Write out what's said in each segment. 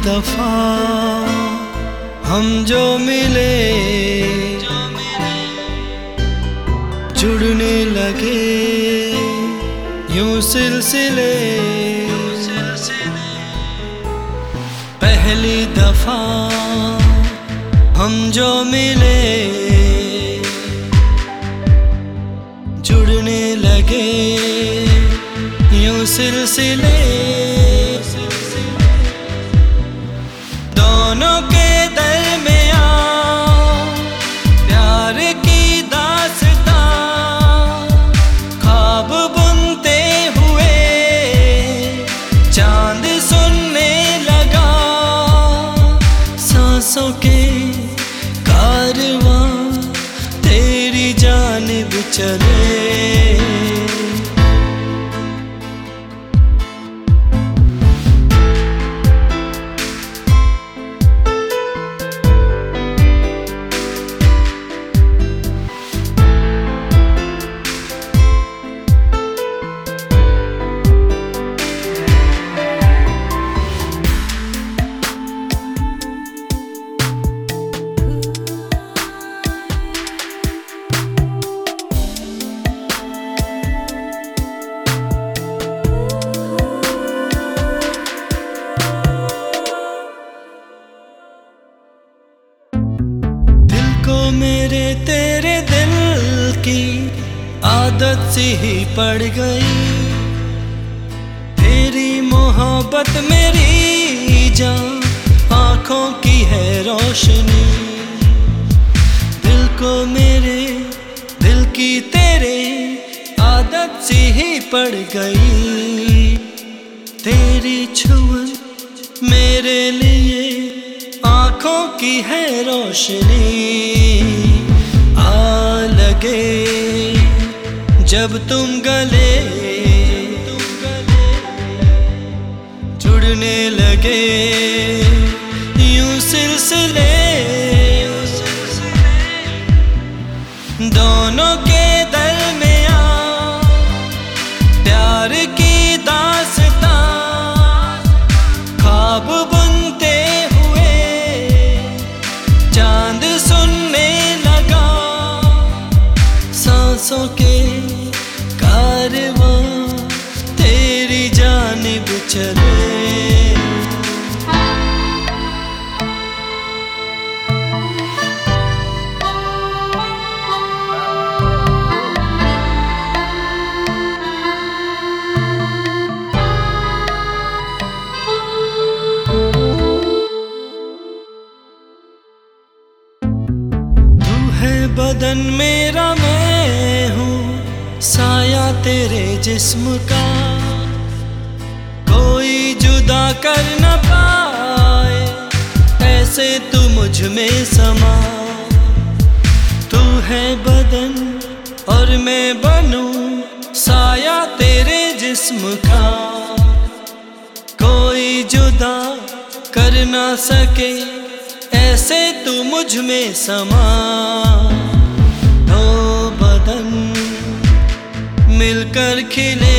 दफा हम जो मिले जुड़ने लगे यूं सिलसिले। पहली दफा हम जो मिले जुड़ने लगे यूं सिलसिले। दोनों के दरमियां प्यार की दास्तां ख्वाब बुनते हुए चांद सुनने लगा। सांसों के कारवां तेरी जानिब चले। मेरे तेरे दिल की आदत सी ही पड़ गई। तेरी मोहब्बत मेरी जान आँखों की है रोशनी। दिल को मेरे दिल की तेरे आदत सी ही पड़ गई। तेरी छुअन मेरे लिए आँखों की है रोशनी। आ लगे जब तुम गले जुड़ने लगे यूं सिलसिले। दोनों के दरमियां प्यार की दास्तां ख्वाब बुनते चांद सुनने लगा। सांसों के कारवां तेरी जानिब चले। बदन मेरा मैं हूँ साया तेरे जिस्म का। कोई जुदा कर न पाए ऐसे तू मुझ में समा। तू है बदन और मैं बनूं साया तेरे जिस्म का। कोई जुदा कर न सके ऐसे तू मुझ में समा। दो बदन मिलकर खिले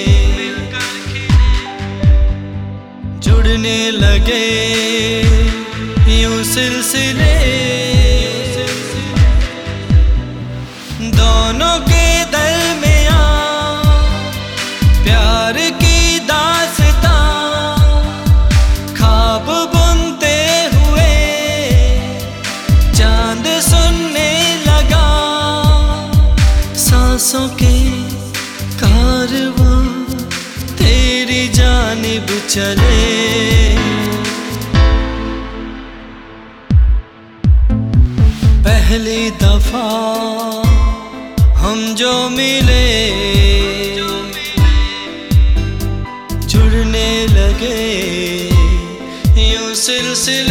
जुड़ने लगे यूं सिलसिले। दोनों के दरमियां प्यार की दास्तां ख्वाब बुनते हुए चांद सुनने लगा। सांसों के कारवां तेरी जानिब चले। पहली दफा हम जो मिले जुड़ने लगे यूं सिलसिले।